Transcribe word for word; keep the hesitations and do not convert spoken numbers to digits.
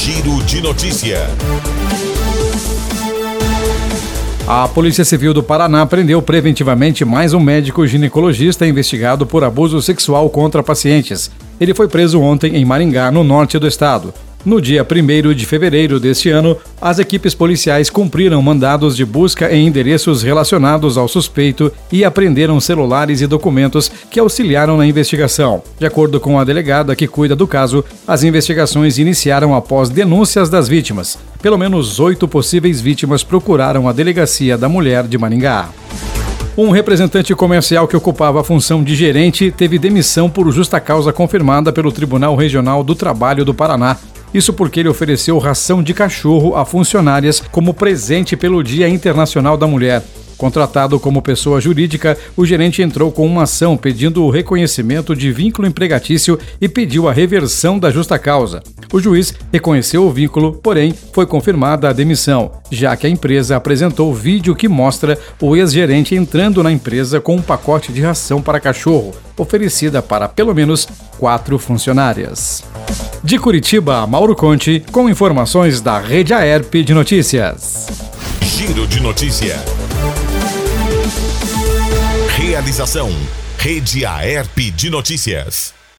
Giro de Notícia. A Polícia Civil do Paraná prendeu preventivamente mais um médico ginecologista investigado por abuso sexual contra pacientes. Ele foi preso ontem em Maringá, no norte do estado. No dia primeiro de fevereiro deste ano, as equipes policiais cumpriram mandados de busca em endereços relacionados ao suspeito e apreenderam celulares e documentos que auxiliaram na investigação. De acordo com a delegada que cuida do caso, as investigações iniciaram após denúncias das vítimas. Pelo menos oito possíveis vítimas procuraram a Delegacia da Mulher de Maringá. Um representante comercial que ocupava a função de gerente teve demissão por justa causa confirmada pelo Tribunal Regional do Trabalho do Paraná. Isso porque ele ofereceu ração de cachorro a funcionárias como presente pelo Dia Internacional da Mulher. Contratado como pessoa jurídica, o gerente entrou com uma ação pedindo o reconhecimento de vínculo empregatício e pediu a reversão da justa causa. O juiz reconheceu o vínculo, porém foi confirmada a demissão, já que a empresa apresentou vídeo que mostra o ex-gerente entrando na empresa com um pacote de ração para cachorro, oferecida para pelo menos quatro funcionárias. De Curitiba, Mauro Conte, com informações da Rede Aerp de Notícias. Giro de Notícia. Realização: Rede Aerp de Notícias.